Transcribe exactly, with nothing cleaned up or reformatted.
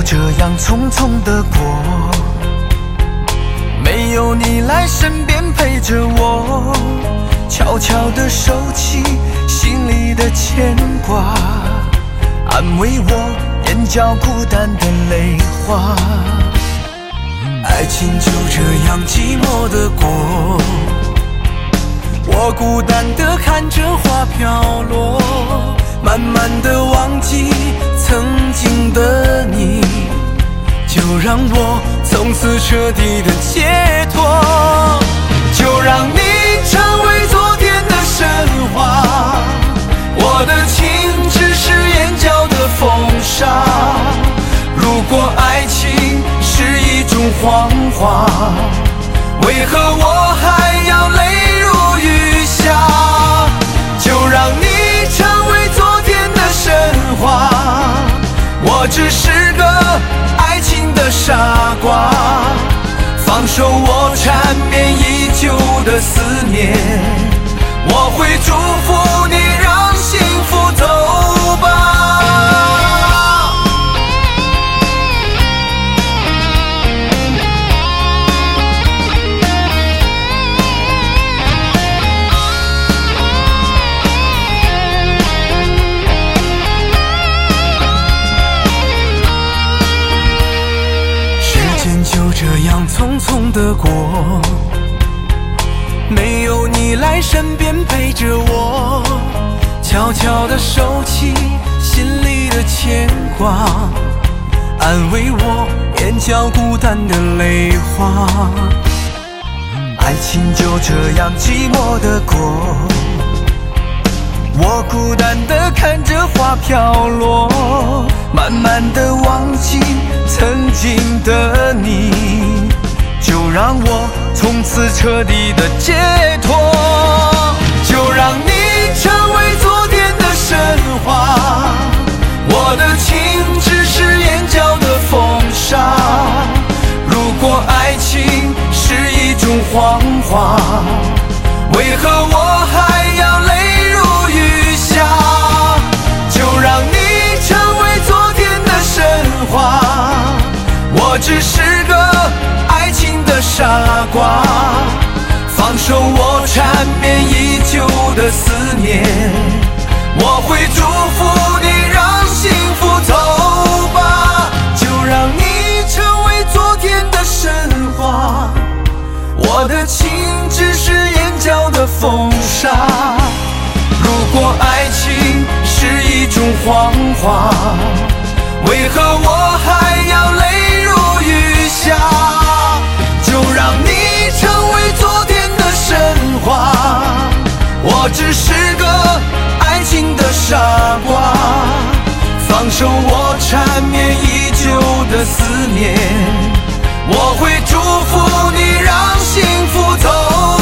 这样匆匆的过，没有你来身边陪着我，悄悄地收起心里的牵挂，安慰我眼角孤单的泪花。爱情就这样寂寞地过，我孤单地看着花飘落，慢慢地忘记曾经的你，就让我从此彻底的解脱，就让你成为昨天的神话，我的情只是眼角的风沙。如果爱情是一种谎话，为何我还要泪如雨下？就让你成为昨天的神话，我只是个爱情的傻瓜，放手我缠绵已久的思念，我会祝福你让幸福走吧。就这样匆匆的过，没有你来身边陪着我，悄悄地收起心里的牵挂，安慰我眼角孤单的泪花。爱情就这样寂寞的过，我孤单地看着花飘落，慢慢地忘记曾经的你，就让我从此彻底的解脱，就让你成为昨天的神话，我的情只是眼角的风沙。如果爱情是一种谎话，为何我还要泪如雨下？就让你成为昨天的神话，我只是个爱情的傻瓜，放手我缠绵已久的思念，我会祝福你让幸福走吧。就让你成为昨天的神话，我的情只是眼角的风沙。如果爱情是一种谎话，为何我还要泪如雨下？就让你成为昨天的神话，我只是个爱情的傻瓜，放手我缠绵已久的思念，我会祝福你让幸福走